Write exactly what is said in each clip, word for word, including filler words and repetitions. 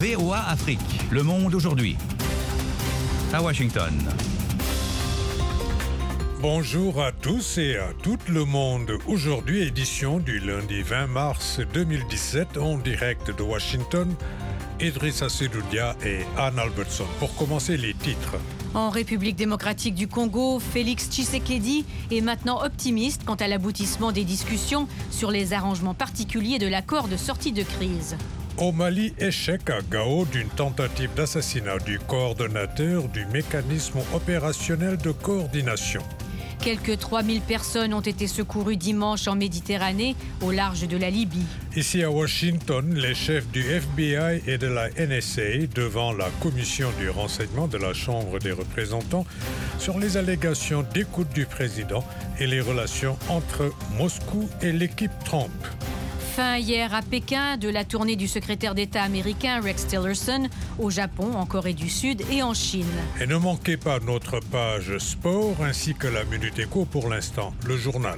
V O A Afrique, le monde aujourd'hui. À Washington. Bonjour à tous et à tout le monde. Aujourd'hui, édition du lundi vingt mars deux mille dix-sept, en direct de Washington. Idrissa Sedoudia et Anne Albertson. Pour commencer, les titres. En République démocratique du Congo, Félix Tshisekedi est maintenant optimiste quant à l'aboutissement des discussions sur les arrangements particuliers de l'accord de sortie de crise. Au Mali, échec à Gao d'une tentative d'assassinat du coordonnateur du mécanisme opérationnel de coordination. Quelques trois mille personnes ont été secourues dimanche en Méditerranée, au large de la Libye. Ici à Washington, les chefs du F B I et de la N S A devant la commission du renseignement de la Chambre des représentants sur les allégations d'écoute du président et les relations entre Moscou et l'équipe Trump. Fin hier à Pékin de la tournée du secrétaire d'État américain Rex Tillerson au Japon, en Corée du Sud et en Chine. Et ne manquez pas notre page sport ainsi que la Minute Éco pour l'instant, le journal.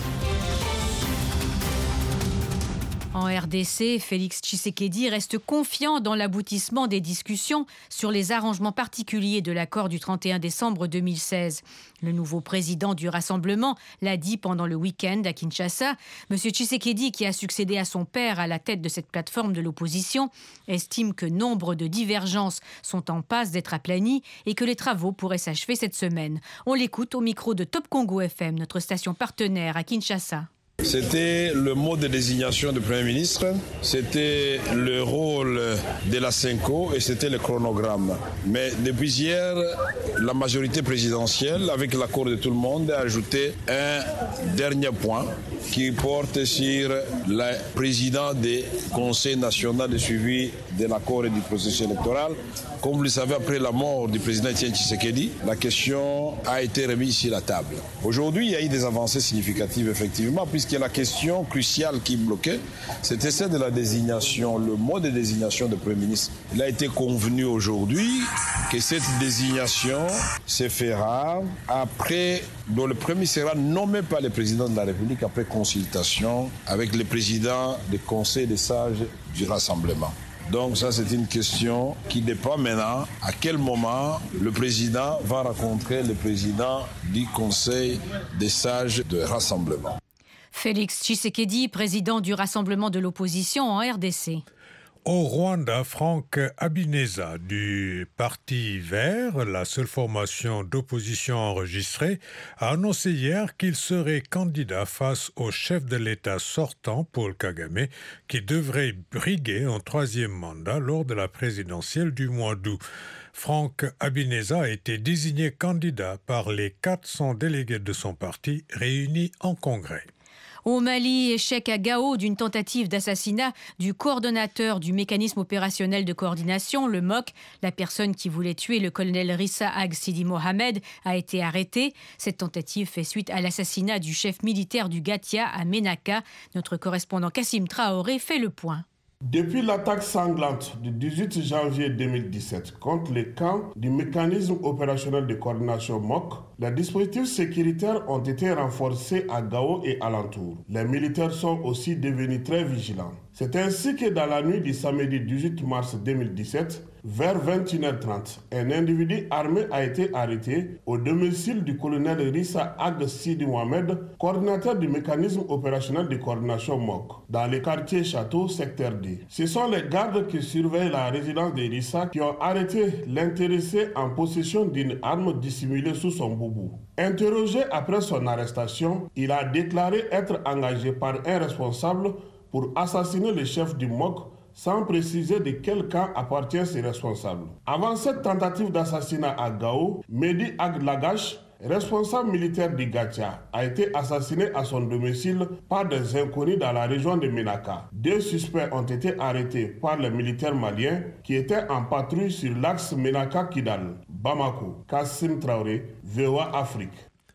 En R D C, Félix Tshisekedi reste confiant dans l'aboutissement des discussions sur les arrangements particuliers de l'accord du trente et un décembre deux mille seize. Le nouveau président du Rassemblement l'a dit pendant le week-end à Kinshasa. Monsieur Tshisekedi, qui a succédé à son père à la tête de cette plateforme de l'opposition, estime que nombre de divergences sont en passe d'être aplanies et que les travaux pourraient s'achever cette semaine. On l'écoute au micro de Top Congo F M, notre station partenaire à Kinshasa. C'était le mode de désignation du Premier ministre, c'était le rôle de la Senko et c'était le chronogramme. Mais depuis hier, la majorité présidentielle, avec l'accord de tout le monde, a ajouté un dernier point qui porte sur le président du Conseil national de suivi de l'accord et du processus électoral. Comme vous le savez, après la mort du président Etienne Tshisekedi, la question a été remise sur la table. Aujourd'hui, il y a eu des avancées significatives, effectivement, puisque la question cruciale qui bloquait, c'était celle de la désignation, le mode de désignation de Premier ministre. Il a été convenu aujourd'hui que cette désignation se fera après, dont le Premier sera nommé par le président de la République après consultation avec le président du Conseil des sages du Rassemblement. Donc ça, c'est une question qui dépend maintenant à quel moment le président va rencontrer le président du Conseil des sages de Rassemblement. Félix Tshisekedi, président du Rassemblement de l'opposition en R D C. Au Rwanda, Franck Habineza du Parti Vert, la seule formation d'opposition enregistrée, a annoncé hier qu'il serait candidat face au chef de l'État sortant, Paul Kagame, qui devrait briguer un troisième mandat lors de la présidentielle du mois d'août. Franck Habineza a été désigné candidat par les quatre cents délégués de son parti réunis en congrès. Au Mali, échec à Gao d'une tentative d'assassinat du coordonnateur du mécanisme opérationnel de coordination, le M O C. La personne qui voulait tuer le colonel Rissa Ag Sidi Mohamed a été arrêtée. Cette tentative fait suite à l'assassinat du chef militaire du Gatia à Ménaka. Notre correspondant Kassim Traoré fait le point. Depuis l'attaque sanglante du dix-huit janvier deux mille dix-sept contre les camps du mécanisme opérationnel de coordination M O C, les dispositifs sécuritaires ont été renforcés à Gao et alentour. Les militaires sont aussi devenus très vigilants. C'est ainsi que dans la nuit du samedi dix-huit mars deux mille dix-sept, vers vingt et une heures trente, un individu armé a été arrêté au domicile du colonel Rissa Ag Sidi Mohamed, coordinateur du mécanisme opérationnel de coordination M O C, dans le quartier Château, secteur D. Ce sont les gardes qui surveillent la résidence de Rissa qui ont arrêté l'intéressé en possession d'une arme dissimulée sous son boubou. Interrogé après son arrestation, il a déclaré être engagé par un responsable pour assassiner le chef du M O C sans préciser de quel camp appartient ces responsables. Avant cette tentative d'assassinat à Gao, Mehdi Ag Lagash, responsable militaire du Gatia, a été assassiné à son domicile par des inconnus dans la région de Ménaka. Deux suspects ont été arrêtés par les militaires maliens qui étaient en patrouille sur l'axe Ménaka-Kidal. Bamako, Kassim Traoré, V O A Afrique.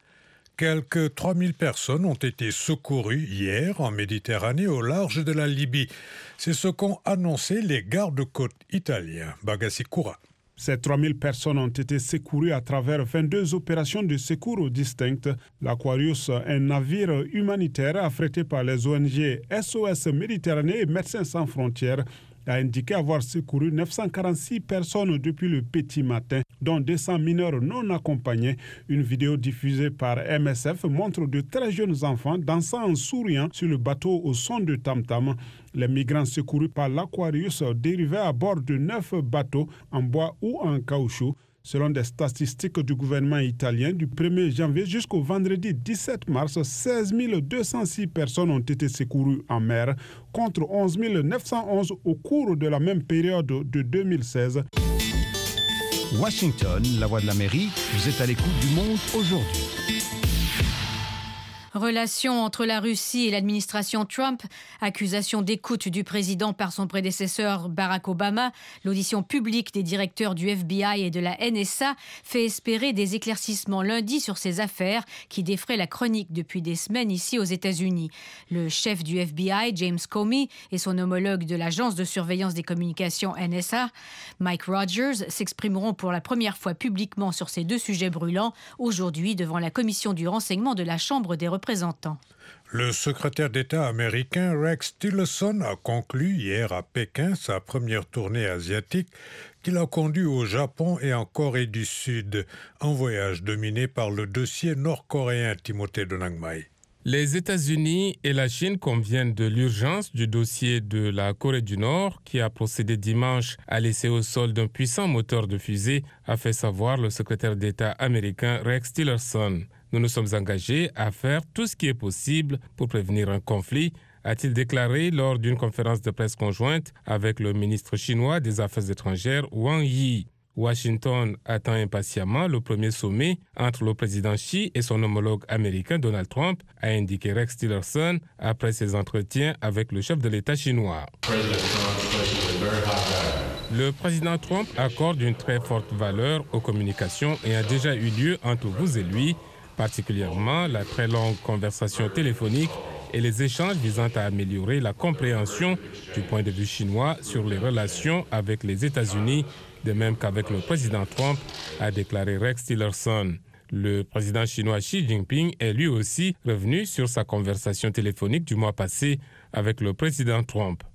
Quelques trois mille personnes ont été secourues hier en Méditerranée au large de la Libye. C'est ce qu'ont annoncé les gardes-côtes italiens. Bagassi Koura. Ces trois mille personnes ont été secourues à travers vingt-deux opérations de secours distinctes. L'Aquarius, un navire humanitaire affrété par les O N G S O S Méditerranée et Médecins sans frontières, a indiqué avoir secouru neuf cent quarante-six personnes depuis le petit matin, dont deux cents mineurs non accompagnés. Une vidéo diffusée par M S F montre de très jeunes enfants dansant en souriant sur le bateau au son de tam-tam. Les migrants secourus par l'Aquarius dérivaient à bord de neuf bateaux en bois ou en caoutchouc. Selon des statistiques du gouvernement italien, du premier janvier jusqu'au vendredi dix-sept mars, seize mille deux cent six personnes ont été secourues en mer, contre onze mille neuf cent onze au cours de la même période de deux mille seize. Washington, la voix de l'Amérique, vous êtes à l'écoute du Monde aujourd'hui. Relations entre la Russie et l'administration Trump, accusation d'écoute du président par son prédécesseur Barack Obama, l'audition publique des directeurs du F B I et de la N S A fait espérer des éclaircissements lundi sur ces affaires qui défraient la chronique depuis des semaines ici aux États-Unis. Le chef du F B I, James Comey, et son homologue de l'Agence de surveillance des communications N S A, Mike Rogers, s'exprimeront pour la première fois publiquement sur ces deux sujets brûlants aujourd'hui devant la commission du renseignement de la Chambre des représentants. Le secrétaire d'État américain Rex Tillerson a conclu hier à Pékin sa première tournée asiatique qu'il a conduite au Japon et en Corée du Sud, un voyage dominé par le dossier nord-coréen Timothée Donangmai. Les États-Unis et la Chine conviennent de l'urgence du dossier de la Corée du Nord qui a procédé dimanche à l'essai au sol d'un puissant moteur de fusée, a fait savoir le secrétaire d'État américain Rex Tillerson. Nous nous sommes engagés à faire tout ce qui est possible pour prévenir un conflit, a-t-il déclaré lors d'une conférence de presse conjointe avec le ministre chinois des Affaires étrangères Wang Yi. Washington attend impatiemment le premier sommet entre le président Xi et son homologue américain Donald Trump, a indiqué Rex Tillerson après ses entretiens avec le chef de l'État chinois. Le président Trump accorde une très forte valeur aux communications et a déjà eu lieu entre vous et lui, particulièrement la très longue conversation téléphonique et les échanges visant à améliorer la compréhension du point de vue chinois sur les relations avec les États-Unis, de même qu'avec le président Trump, a déclaré Rex Tillerson. Le président chinois Xi Jinping est lui aussi revenu sur sa conversation téléphonique du mois passé avec le président Trump.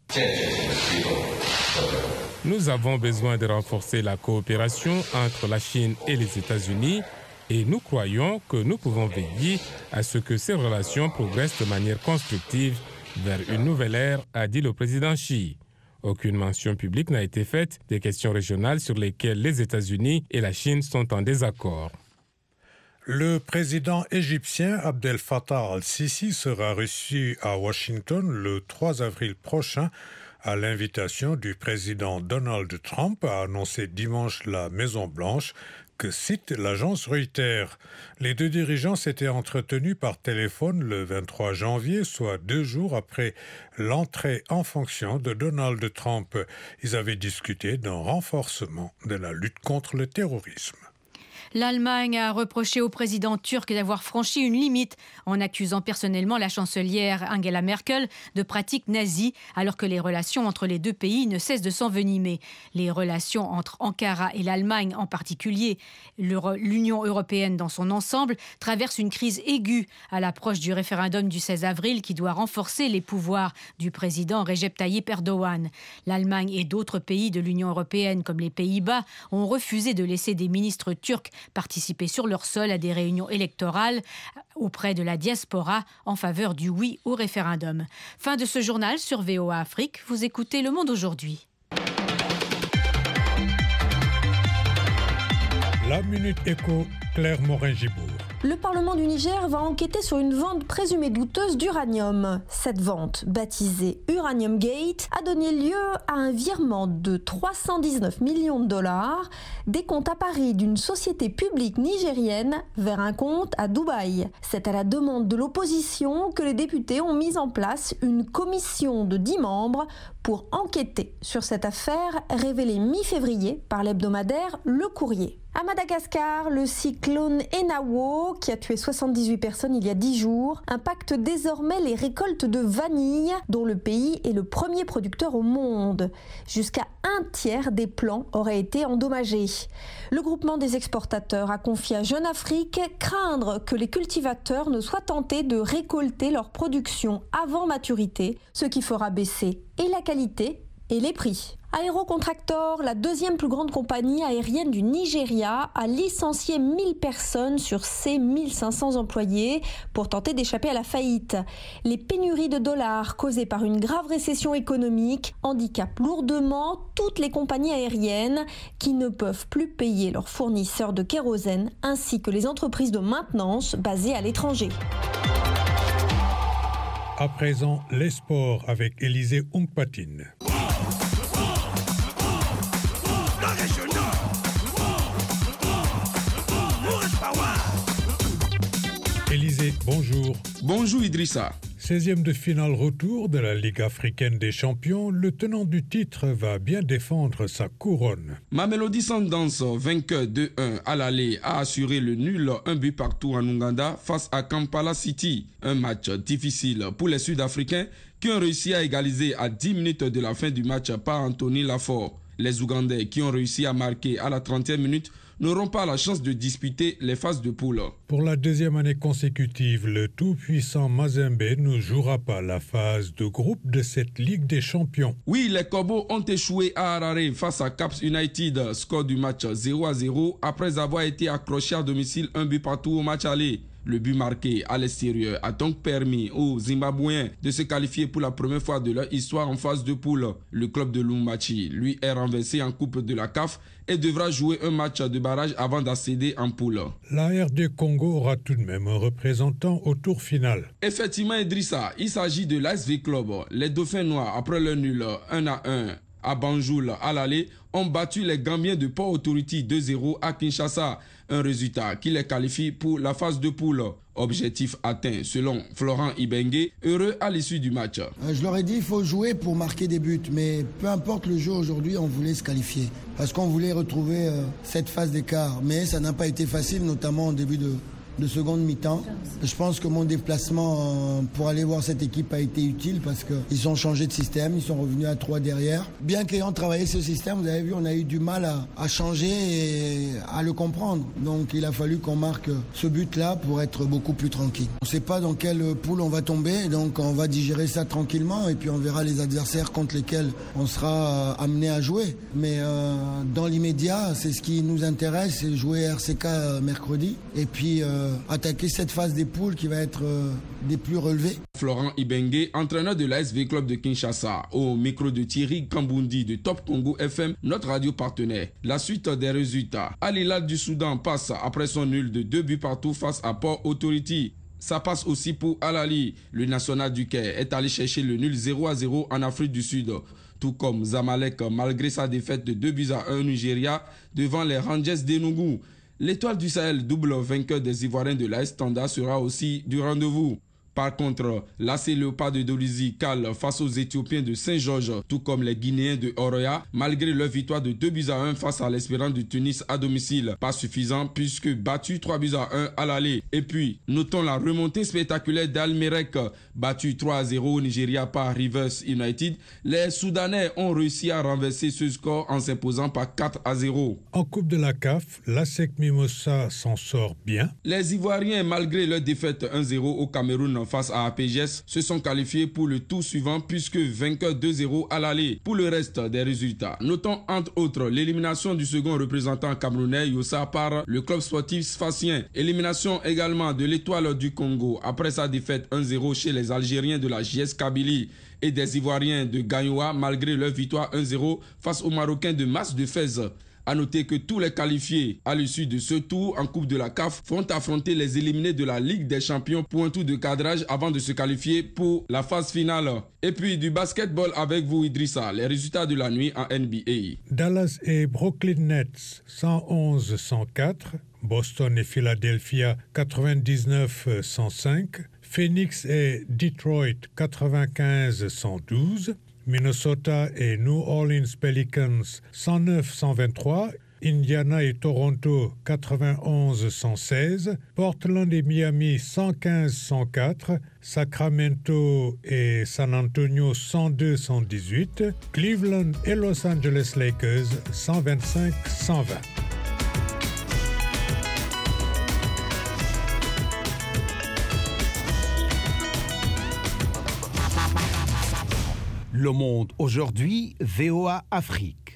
Nous avons besoin de renforcer la coopération entre la Chine et les États-Unis et nous croyons que nous pouvons veiller à ce que ces relations progressent de manière constructive vers une nouvelle ère, a dit le président Xi. Aucune mention publique n'a été faite des questions régionales sur lesquelles les États-Unis et la Chine sont en désaccord. Le président égyptien Abdel Fattah al-Sisi sera reçu à Washington le trois avril prochain à l'invitation du président Donald Trump, a annoncé dimanche la Maison-Blanche, que cite l'agence Reuters. Les deux dirigeants s'étaient entretenus par téléphone le vingt-trois janvier, soit deux jours après l'entrée en fonction de Donald Trump. Ils avaient discuté d'un renforcement de la lutte contre le terrorisme. L'Allemagne a reproché au président turc d'avoir franchi une limite en accusant personnellement la chancelière Angela Merkel de pratiques nazies, alors que les relations entre les deux pays ne cessent de s'envenimer. Les relations entre Ankara et l'Allemagne en particulier, l'Union européenne dans son ensemble, traversent une crise aiguë à l'approche du référendum du seize avril qui doit renforcer les pouvoirs du président Recep Tayyip Erdogan. L'Allemagne et d'autres pays de l'Union européenne, comme les Pays-Bas, ont refusé de laisser des ministres turcs participer sur leur sol à des réunions électorales auprès de la diaspora en faveur du oui au référendum. Fin de ce journal sur V O A Afrique. Vous écoutez Le Monde aujourd'hui. La Minute Éco, Claire Morin-Gibourg. Le Parlement du Niger va enquêter sur une vente présumée douteuse d'uranium. Cette vente, baptisée Uranium Gate, a donné lieu à un virement de trois cent dix-neuf millions de dollars des comptes à Paris d'une société publique nigérienne vers un compte à Dubaï. C'est à la demande de l'opposition que les députés ont mis en place une commission de dix membres pour enquêter sur cette affaire révélée mi-février par l'hebdomadaire Le Courrier. À Madagascar, le cyclone Enawo, qui a tué soixante-dix-huit personnes il y a dix jours, impacte désormais les récoltes de vanille, dont le pays est le premier producteur au monde. Jusqu'à un tiers des plants auraient été endommagés. Le groupement des exportateurs a confié à Jeune Afrique craindre que les cultivateurs ne soient tentés de récolter leur production avant maturité, ce qui fera baisser et la qualité et les prix. Aerocontractor, la deuxième plus grande compagnie aérienne du Nigeria, a licencié mille personnes sur ses mille cinq cents employés pour tenter d'échapper à la faillite. Les pénuries de dollars causées par une grave récession économique handicapent lourdement toutes les compagnies aériennes qui ne peuvent plus payer leurs fournisseurs de kérosène ainsi que les entreprises de maintenance basées à l'étranger. À présent, les sports avec Élisée Ongpatine. Élisée, bonjour. Bonjour Idrissa. seizième de finale retour de la Ligue africaine des champions, le tenant du titre va bien défendre sa couronne. Mamelodi Sundowns, vainqueur deux un à l'aller, a assuré le nul un but partout en Ouganda face à Kampala City. Un match difficile pour les Sud-Africains qui ont réussi à égaliser à dix minutes de la fin du match par Anthony Lafort. Les Ougandais qui ont réussi à marquer à la trentième minute n'auront pas la chance de disputer les phases de poule. Pour la deuxième année consécutive, le tout-puissant Mazembe ne jouera pas la phase de groupe de cette Ligue des champions. Oui, les Cobos ont échoué à Harare face à Caps United, score du match zéro à zéro, après avoir été accroché à domicile un but partout au match aller. Le but marqué à l'extérieur a donc permis aux Zimbabwéens de se qualifier pour la première fois de leur histoire en phase de poule. Le club de Lumbashi, lui, est renversé en Coupe de la C A F et devra jouer un match de barrage avant d'accéder en poule. La R D Congo aura tout de même un représentant au tour final. Effectivement, Idrissa, il s'agit de l'A S V Club. Les Dauphins Noirs, après le nul un à un à Banjul à l'aller, ont battu les Gambiens de Port Authority deux zéro à Kinshasa. Un résultat qui les qualifie pour la phase de poule. Objectif atteint selon Florent Ibengue, heureux à l'issue du match. Je leur ai dit qu'il faut jouer pour marquer des buts, mais peu importe le jeu aujourd'hui, on voulait se qualifier. Parce qu'on voulait retrouver euh, cette phase d'écart. Mais ça n'a pas été facile, notamment au début de... de seconde mi-temps. Je pense que mon déplacement pour aller voir cette équipe a été utile parce qu'ils ont changé de système, ils sont revenus à trois derrière. Bien qu'ayant travaillé ce système, vous avez vu, on a eu du mal à, à changer et à le comprendre. Donc il a fallu qu'on marque ce but-là pour être beaucoup plus tranquille. On ne sait pas dans quelle poule on va tomber, donc on va digérer ça tranquillement et puis on verra les adversaires contre lesquels on sera amené à jouer. Mais euh, dans l'immédiat, c'est ce qui nous intéresse, c'est jouer R C K mercredi et puis euh, attaquer cette phase des poules qui va être euh, des plus relevées. Florent Ibengue, entraîneur de l'A S V Club de Kinshasa, au micro de Thierry Kambundi de Top Congo F M, notre radio partenaire. La suite des résultats. Al Hilal du Soudan passe après son nul de deux buts partout face à Port Authority. Ça passe aussi pour Al Ahly. Le national du Caire est allé chercher le nul zéro à zéro en Afrique du Sud. Tout comme Zamalek, malgré sa défaite de deux buts à un au Nigeria devant les Rangers d'Enugu. L'Étoile du Sahel, double vainqueur des Ivoiriens de l'A S Standard, sera aussi du rendez-vous. Par contre, l'A C Léopard de Dolisie cale face aux Éthiopiens de Saint-Georges, tout comme les Guinéens de Oroya, malgré leur victoire de deux buts à un face à l'Espérance de Tunis à domicile. Pas suffisant puisque battu trois buts à un à l'aller. Et puis, notons la remontée spectaculaire d'Al-Merrek, battu trois à zéro au Nigeria par Rivers United. Les Soudanais ont réussi à renverser ce score en s'imposant par quatre à zéro. En Coupe de la C A F, l'A S E C Mimosa s'en sort bien. Les Ivoiriens, malgré leur défaite un zéro au Cameroun face à A P G S, se sont qualifiés pour le tour suivant puisque vainqueur deux zéro à l'aller. Pour le reste des résultats, notons entre autres l'élimination du second représentant camerounais Yossa par le club sportif sfaxien. Élimination également de l'Étoile du Congo après sa défaite un zéro chez les Algériens de la J S Kabylie et des Ivoiriens de Gagnoa malgré leur victoire un zéro face aux Marocains de Mas de Fès. A noter que tous les qualifiés à l'issue de ce tour en Coupe de la C A F vont affronter les éliminés de la Ligue des Champions pour un tour de cadrage avant de se qualifier pour la phase finale. Et puis du basketball avec vous Idrissa, les résultats de la nuit en N B A. Dallas et Brooklyn Nets cent onze à cent quatre, Boston et Philadelphia quatre-vingt-dix-neuf à cent cinq, Phoenix et Detroit quatre-vingt-quinze à cent douze, Minnesota et New Orleans Pelicans cent neuf à cent vingt-trois, Indiana et Toronto quatre-vingt-onze à cent seize, Portland et Miami cent quinze à cent quatre, Sacramento et San Antonio cent deux à cent dix-huit, Cleveland et Los Angeles Lakers cent vingt-cinq à cent vingt. Le Monde aujourd'hui, V O A Afrique.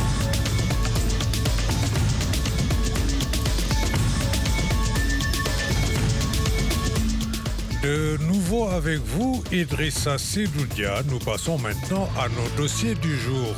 De nouveau avec vous, Idrissa Sedoudia. Nous passons maintenant à nos dossiers du jour.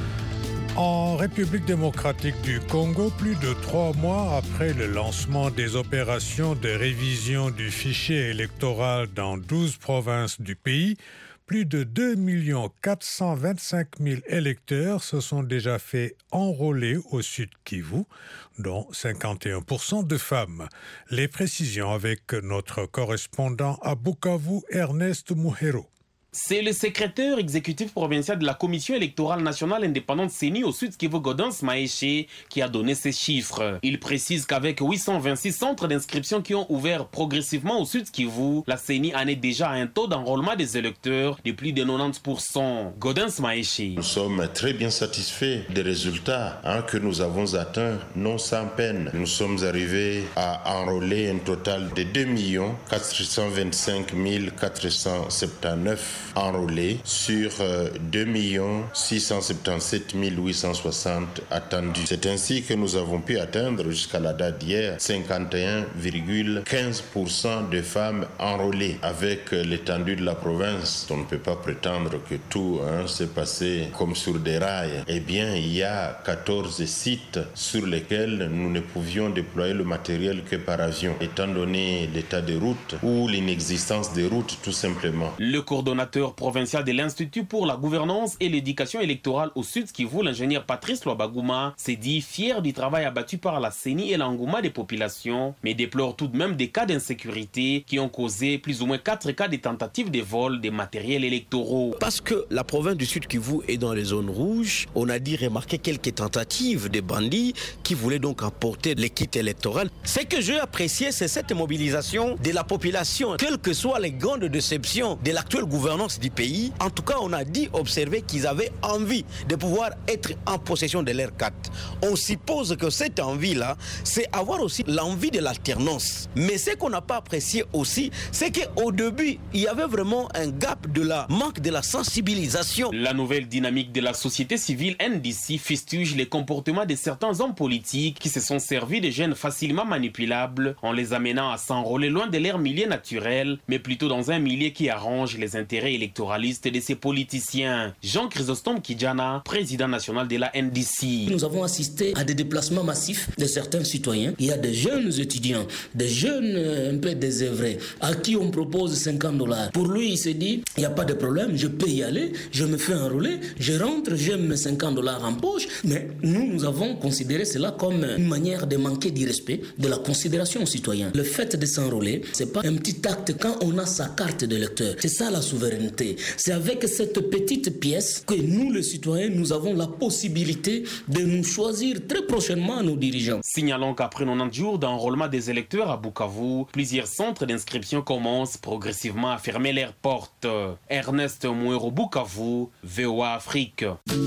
En République démocratique du Congo, plus de trois mois après le lancement des opérations de révision du fichier électoral dans douze provinces du pays, plus de deux millions quatre cent vingt-cinq mille électeurs se sont déjà fait enrôler au Sud Kivu, dont cinquante et un pour cent de femmes. Les précisions avec notre correspondant à Bukavu, Ernest Muhero. C'est le secrétaire exécutif provincial de la Commission électorale nationale indépendante C E N I au Sud Kivu, Gaudence Maeshe, qui a donné ces chiffres. Il précise qu'avec huit cent vingt-six centres d'inscription qui ont ouvert progressivement au Sud Kivu, la C E N I en est déjà à un taux d'enrôlement des électeurs de plus de quatre-vingt-dix pour cent. Gaudence Maeshe. Nous sommes très bien satisfaits des résultats hein, que nous avons atteints, non sans peine. Nous sommes arrivés à enrôler un total de deux millions quatre cent vingt-cinq mille quatre cent soixante-dix-neuf enrôlés sur euh, deux millions six cent soixante-dix-sept mille huit cent soixante attendus. C'est ainsi que nous avons pu atteindre jusqu'à la date d'hier cinquante et un virgule quinze pour cent de femmes enrôlées. Avec euh, l'étendue de la province, on ne peut pas prétendre que tout hein, s'est passé comme sur des rails. Eh bien, il y a quatorze sites sur lesquels nous ne pouvions déployer le matériel que par avion, étant donné l'état des routes ou l'inexistence des routes tout simplement. Le coordonnateur provincial de l'Institut pour la gouvernance et l'éducation électorale au Sud Kivu, l'ingénieur Patrice Lwabaguma, s'est dit fier du travail abattu par la C E N I et l'engouement des populations, mais déplore tout de même des cas d'insécurité qui ont causé plus ou moins quatre cas de tentatives de vol des matériels électoraux. Parce que la province du Sud Kivu est dans les zones rouges, on a dit remarquer quelques tentatives de bandits qui voulaient donc apporter les kits électoraux. Ce que j'ai apprécié, c'est cette mobilisation de la population, quelles que soient les grandes déceptions de l'actuelle gouvernance du pays. En tout cas, on a dit observer qu'ils avaient envie de pouvoir être en possession de leur carte. On suppose que cette envie-là, c'est avoir aussi l'envie de l'alternance. Mais ce qu'on n'a pas apprécié aussi, c'est qu'au début, il y avait vraiment un gap de la manque de la sensibilisation. La nouvelle dynamique de la société civile N D C fustige les comportements de certains hommes politiques qui se sont servis de jeunes facilement manipulables en les amenant à s'enrôler loin de leur milieu naturel, mais plutôt dans un milieu qui arrange les intérêts électoralistes de ces politiciens. Jean Chrysostome Kidjana, président national de la N D C. Nous avons assisté à des déplacements massifs de certains citoyens. Il y a des jeunes étudiants, des jeunes euh, un peu désœuvrés, à qui on propose cinquante dollars. Pour lui, il se dit, il n'y a pas de problème, je peux y aller, je me fais enrôler, je rentre, j'ai mes cinquante dollars en poche. Mais nous, nous avons considéré cela comme une manière de manquer du respect, de la considération aux citoyens. Le fait de s'enrôler, c'est pas un petit acte quand on a sa carte d'électeur. C'est ça la souveraineté. C'est avec cette petite pièce que nous, les citoyens, nous avons la possibilité de nous choisir très prochainement nos dirigeants. Signalons qu'après quatre-vingt-dix jours d'enrôlement des électeurs à Bukavu, plusieurs centres d'inscription commencent progressivement à fermer leurs portes. Ernest Mouero, Bukavu, V O A Afrique.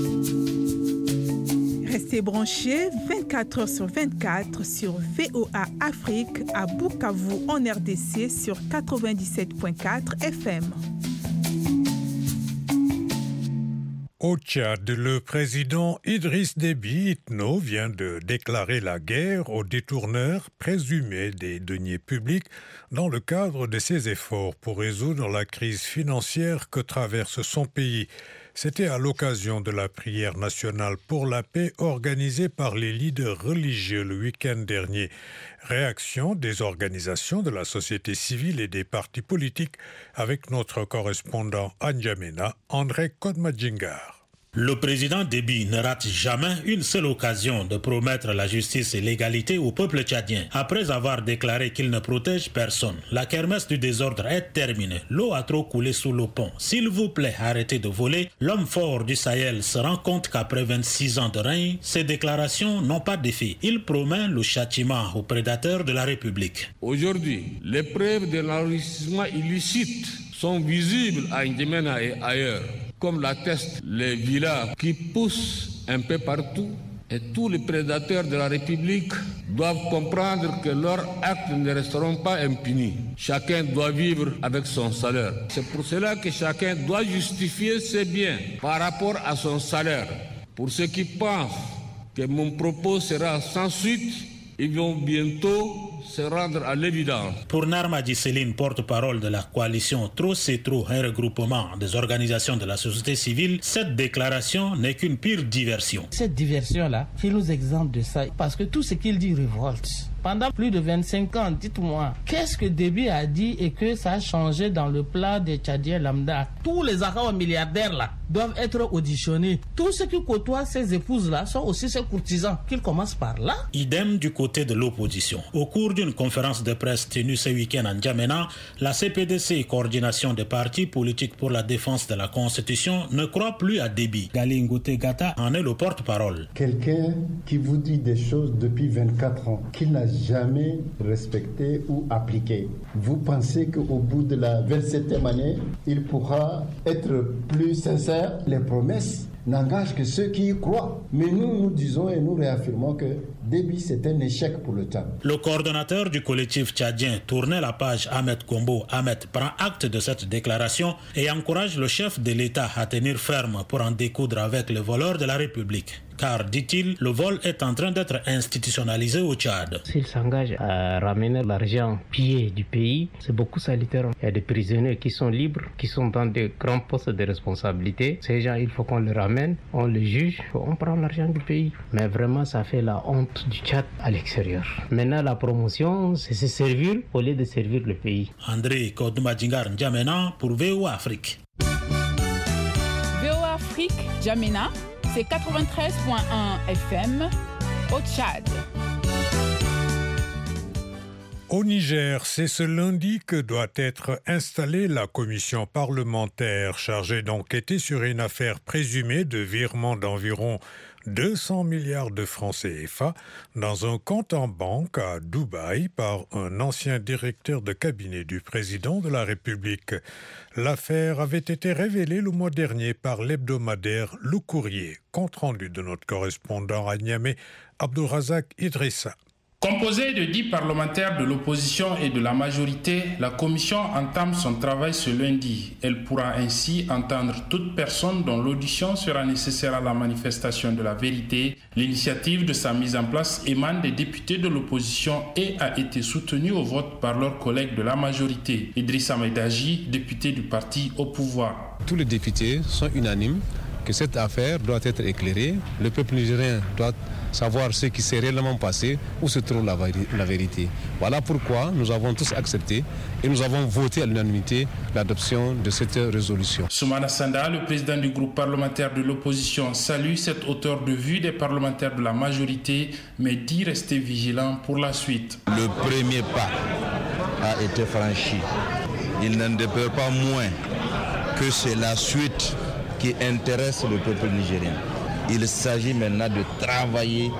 Restez branchés vingt-quatre heures sur vingt-quatre sur V O A Afrique à Bukavu en R D C sur quatre-vingt-dix-sept virgule quatre F M. Au Tchad, le président Idriss Déby Itno vient de déclarer la guerre aux détourneurs présumés des deniers publics dans le cadre de ses efforts pour résoudre la crise financière que traverse son pays. C'était à l'occasion de la prière nationale pour la paix organisée par les leaders religieux le week-end dernier. Réaction des organisations de la société civile et des partis politiques avec notre correspondant à N'Djamena, André Kodmadjingar. Le président Déby ne rate jamais une seule occasion de promettre la justice et l'égalité au peuple tchadien. Après avoir déclaré qu'il ne protège personne, la kermesse du désordre est terminée. L'eau a trop coulé sous le pont. S'il vous plaît, arrêtez de voler. L'homme fort du Sahel se rend compte qu'après vingt-six ans de règne, ces déclarations n'ont pas d'effet. Il promet le châtiment aux prédateurs de la République. Aujourd'hui, les preuves de l'enrichissement illicite sont visibles à N'Djamena et ailleurs, comme l'attestent les villas qui poussent un peu partout Et tous les prédateurs de la République doivent comprendre que leurs actes ne resteront pas impunis. Chacun doit vivre avec son salaire. C'est pour cela que chacun doit justifier ses biens par rapport à son salaire. Pour ceux qui pensent que mon propos sera sans suite, ils vont bientôt se rendre à l'évidence. Pour Narma Djiseline, porte-parole de la coalition Trop c'est trop, un regroupement des organisations de la société civile, cette déclaration n'est qu'une pire diversion. Cette diversion-là, qui nous exempte de ça, parce que tout ce qu'il dit révolte. Pendant plus de vingt-cinq ans, dites-moi, qu'est-ce que Déby a dit et que ça a changé dans le plat des Tchadiens lambda? Tous les Arabes milliardaires là doivent être auditionnés. Tous ceux qui côtoient ces épouses-là sont aussi ces courtisans. Qu'ils commencent par là. Idem du côté de l'opposition. Au cours d'une conférence de presse tenue ce week-end en N'Djamena, la C P D C, coordination des partis politiques pour la défense de la Constitution, ne croit plus à Déby. Gali Ngoute Gata en est le porte-parole. Quelqu'un qui vous dit des choses depuis vingt-quatre ans, qu'il n'a jamais respecté ou appliqué. Vous pensez qu'au bout de la vingt-septième année, il pourra être plus sincère? Les promesses n'engagent que ceux qui y croient. Mais nous, nous disons et nous réaffirmons que Déby, c'est un échec pour le Tchad. Le coordonnateur du collectif tchadien tournait la page, Ahmed Kombo. Ahmed prend acte de cette déclaration et encourage le chef de l'État à tenir ferme pour en découdre avec les voleurs de la République. Car, dit-il, le vol est en train d'être institutionnalisé au Tchad. S'il s'engage à ramener l'argent pillé du pays, c'est beaucoup salutaire. Il y a des prisonniers qui sont libres, qui sont dans de grands postes de responsabilité. Ces gens, il faut qu'on les ramène, on les juge, on prend l'argent du pays. Mais vraiment, ça fait la honte du Tchad à l'extérieur. Maintenant, la promotion, c'est se servir au lieu de servir le pays. André Kodoumadjingar N'Djamena pour V O A Afrique. V O A Afrique, N'Djamena, c'est quatre-vingt-treize virgule un F M au Tchad. Au Niger, c'est ce lundi que doit être installée la commission parlementaire chargée d'enquêter sur une affaire présumée de virement d'environ deux cents milliards de francs C F A dans un compte en banque à Dubaï par un ancien directeur de cabinet du président de la République. L'affaire avait été révélée le mois dernier par l'hebdomadaire Le Courrier. Compte rendu de notre correspondant à Niamey, Abdourazak Idrissa. Composée de dix parlementaires de l'opposition et de la majorité, la commission entame son travail ce lundi. Elle pourra ainsi entendre toute personne dont l'audition sera nécessaire à la manifestation de la vérité. L'initiative de sa mise en place émane des députés de l'opposition et a été soutenue au vote par leurs collègues de la majorité. Idrissa Maïdaji, député du parti au pouvoir. Tous les députés sont unanimes que cette affaire doit être éclairée. Le peuple nigérien doit savoir ce qui s'est réellement passé, où se trouve la, la vérité. Voilà pourquoi nous avons tous accepté et nous avons voté à l'unanimité l'adoption de cette résolution. Soumana Sanda, le président du groupe parlementaire de l'opposition, salue cette hauteur de vue des parlementaires de la majorité, mais dit rester vigilant pour la suite. Le premier pas a été franchi. Il n'en demeure pas moins que c'est la suite qui intéresse le peuple nigérien. Il s'agit maintenant de travailler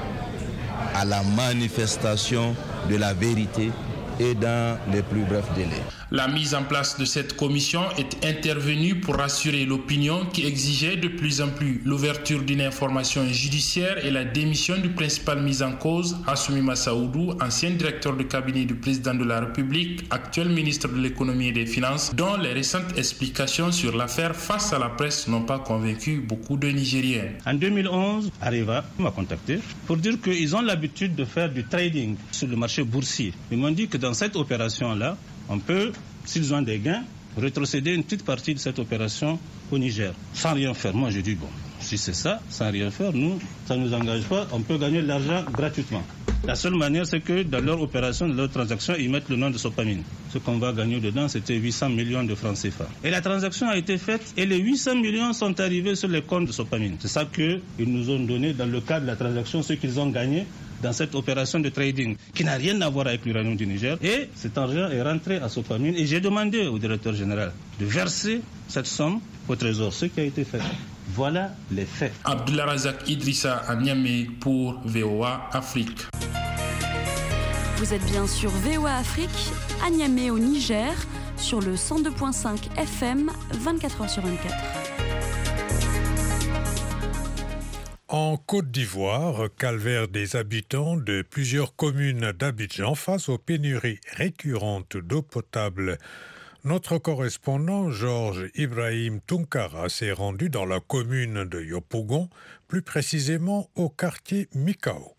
à la manifestation de la vérité et dans les plus brefs délais. La mise en place de cette commission est intervenue pour rassurer l'opinion qui exigeait de plus en plus l'ouverture d'une information judiciaire et la démission du principal mis en cause, Assoumi Massaoudou, ancien directeur de cabinet du président de la République, actuel ministre de l'économie et des finances, dont les récentes explications sur l'affaire face à la presse n'ont pas convaincu beaucoup de Nigériens. En deux mille onze, Areva m'a contacté pour dire qu'ils ont l'habitude de faire du trading sur le marché boursier. Ils m'ont dit que dans cette opération-là, on peut, s'ils ont des gains, rétrocéder une petite partie de cette opération au Niger. Sans rien faire. Moi, je dis, bon, si c'est ça, sans rien faire, nous, ça ne nous engage pas, on peut gagner de l'argent gratuitement. La seule manière, c'est que dans leur opération, dans leur transaction, ils mettent le nom de Sopamine. Ce qu'on va gagner dedans, c'était huit cents millions de francs C F A. Et la transaction a été faite et les huit cents millions sont arrivés sur les comptes de Sopamine. C'est ça qu'ils nous ont donné dans le cadre de la transaction, ce qu'ils ont gagné dans cette opération de trading qui n'a rien à voir avec l'uranium du Niger. Et cet argent est rentré à Sopamine et j'ai demandé au directeur général de verser cette somme au trésor, ce qui a été fait. Voilà les faits. Abdullah Razak Idrissa à Niamey pour V O A Afrique. Vous êtes bien sur V O A Afrique, à Niamey au Niger, sur le cent deux virgule cinq F M, vingt-quatre heures sur vingt-quatre. En Côte d'Ivoire, calvaire des habitants de plusieurs communes d'Abidjan face aux pénuries récurrentes d'eau potable. Notre correspondant Georges Ibrahim Tunkara s'est rendu dans la commune de Yopougon, plus précisément au quartier Mikao.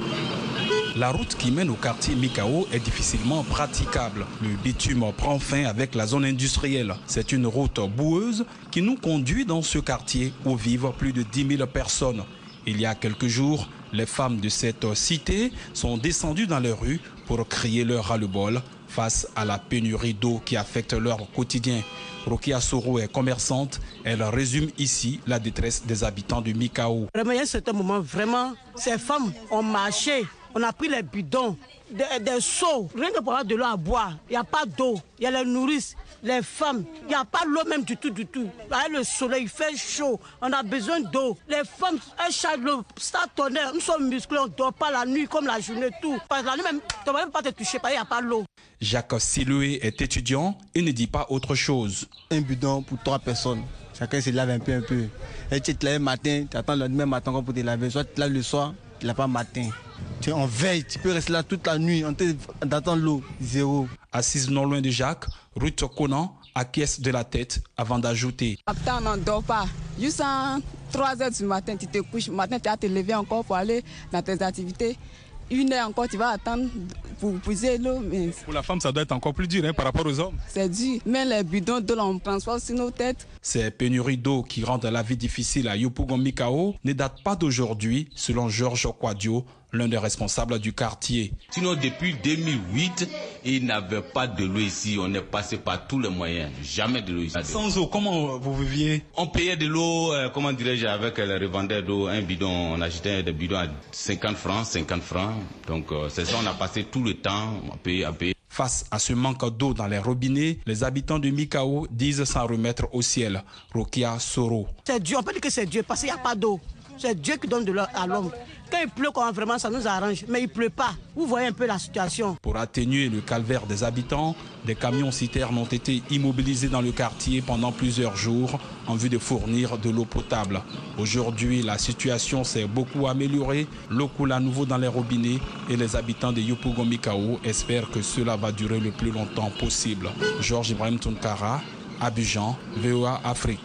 La route qui mène au quartier Mikao est difficilement praticable. Le bitume prend fin avec la zone industrielle. C'est une route boueuse qui nous conduit dans ce quartier où vivent plus de dix mille personnes. Il y a quelques jours, les femmes de cette cité sont descendues dans les rues pour crier leur ras-le-bol face à la pénurie d'eau qui affecte leur quotidien. Rokia Soro est commerçante. Elle résume ici la détresse des habitants de Mikao. Vraiment, il y a un certain moment, vraiment, ces femmes ont marché. On a pris les bidons, des, des seaux, rien que pour avoir de l'eau à boire. Il n'y a pas d'eau, il y a les nourrices, les femmes, il n'y a pas l'eau même du tout, du tout. Avec le soleil, il fait chaud, on a besoin d'eau. Les femmes, elles chargent l'eau, ça tonnerre, nous sommes musclés, on ne dort pas la nuit comme la journée, tout. Parce que la nuit même, tu ne vas même pas te toucher, parce qu'il n'y a pas l'eau. Jacques Siloué est étudiant et ne dit pas autre chose. Un bidon pour trois personnes. Chacun se lave un peu, un peu. Et tu te laves le matin, tu attends le lendemain matin pour te laver. Soit tu te laves le soir, tu ne laves pas le matin. Tu es en veille, tu peux rester là toute la nuit, en d'attendre l'eau, zéro. Assise non loin de Jacques, Ruth Conan acquiesce de la tête avant d'ajouter. Après, on n'en dort pas. Juste à trois heures du matin, tu te couches. Maintenant, tu vas te lever encore pour aller dans tes activités. Une heure encore, tu vas attendre pour puiser l'eau. Mais pour la femme, ça doit être encore plus dur hein, par rapport aux hommes. C'est dur. Mais les bidons d'eau, on transporte sur nos têtes. Ces pénuries d'eau qui rendent la vie difficile à Yopougon Mikao ne datent pas d'aujourd'hui, selon Georges Kwadio, l'un des responsables du quartier. Sinon, depuis deux mille huit, il n'avait pas de l'eau ici. On est passé par tous les moyens. Jamais de l'eau ici. Sans eau, comment vous viviez? On payait de l'eau, euh, comment dirais-je, avec les revendeurs d'eau. Un bidon, on achetait des bidons à cinquante francs, cinquante francs. Donc, euh, c'est ça, on a passé tout le temps à payer, à payer. Face à ce manque d'eau dans les robinets, les habitants de Mikao disent s'en remettre au ciel. Rokia Soro. C'est Dieu, on peut dire que c'est Dieu parce qu'il n'y a pas d'eau. C'est Dieu qui donne de l'eau à l'homme. Quand il pleut, quand vraiment ça nous arrange, mais il ne pleut pas. Vous voyez un peu la situation. Pour atténuer le calvaire des habitants, des camions citernes ont été immobilisés dans le quartier pendant plusieurs jours en vue de fournir de l'eau potable. Aujourd'hui, la situation s'est beaucoup améliorée. L'eau coule à nouveau dans les robinets et les habitants de Yopougon Mikao espèrent que cela va durer le plus longtemps possible. Georges Ibrahim Tunkara, Abidjan, V O A Afrique.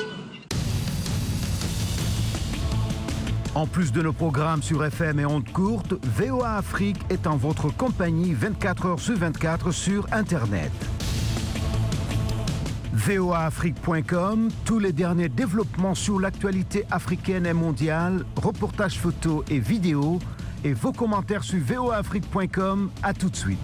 En plus de nos programmes sur F M et ondes courtes, V O A Afrique est en votre compagnie vingt-quatre heures sur vingt-quatre sur Internet. V O A Afrique point com, tous les derniers développements sur l'actualité africaine et mondiale, reportages photos et vidéos, et vos commentaires sur V O A Afrique point com. À tout de suite.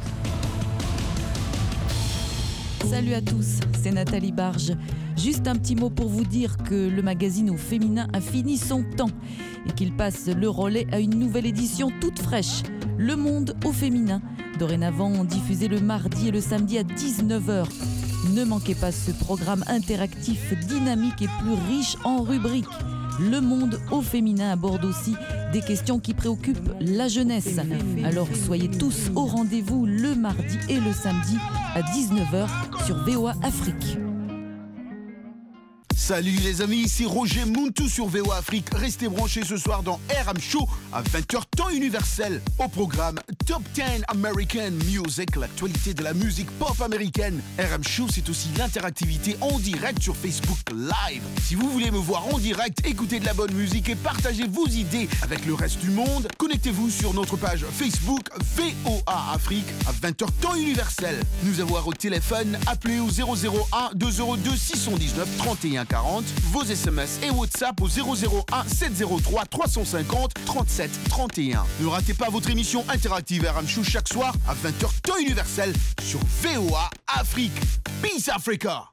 Salut à tous, c'est Nathalie Barge. Juste un petit mot pour vous dire que le magazine au féminin a fini son temps et qu'il passe le relais à une nouvelle édition toute fraîche, Le Monde au féminin, dorénavant diffusé le mardi et le samedi à dix-neuf heures. Ne manquez pas ce programme interactif, dynamique et plus riche en rubriques. Le Monde au féminin aborde aussi des questions qui préoccupent la jeunesse. Alors soyez tous au rendez-vous le mardi et le samedi à dix-neuf heures sur V O A Afrique. Salut les amis, c'est Roger Muntu sur V O A Afrique. Restez branchés ce soir dans R M Show à vingt heures temps universel. Au programme Top dix American Music, l'actualité de la musique pop américaine. R M Show, c'est aussi l'interactivité en direct sur Facebook Live. Si vous voulez me voir en direct, écouter de la bonne musique et partager vos idées avec le reste du monde, connectez-vous sur notre page Facebook V O A Afrique à vingt heures temps universel. Nous avoir au téléphone, appelez au zéro zéro un deux zéro deux six un neuf trente et un quarante, vos S M S et WhatsApp au zéro zéro un sept zéro trois trois cent cinquante trente-sept trente et un. Ne ratez pas votre émission interactive R M Show chaque soir à vingt heures temps universel sur V O A Afrique. Peace Africa!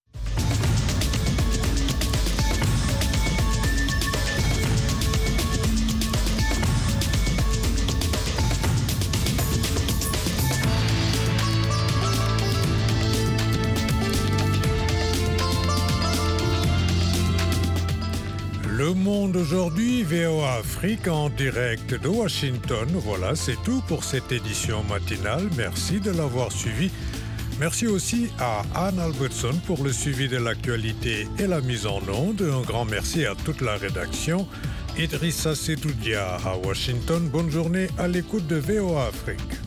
Le Monde aujourd'hui, V O A Afrique en direct de Washington. Voilà, c'est tout pour cette édition matinale. Merci de l'avoir suivi. Merci aussi à Anne Albertson pour le suivi de l'actualité et la mise en onde. Un grand merci à toute la rédaction. Idrissa Setoudia à Washington. Bonne journée à l'écoute de V O A Afrique.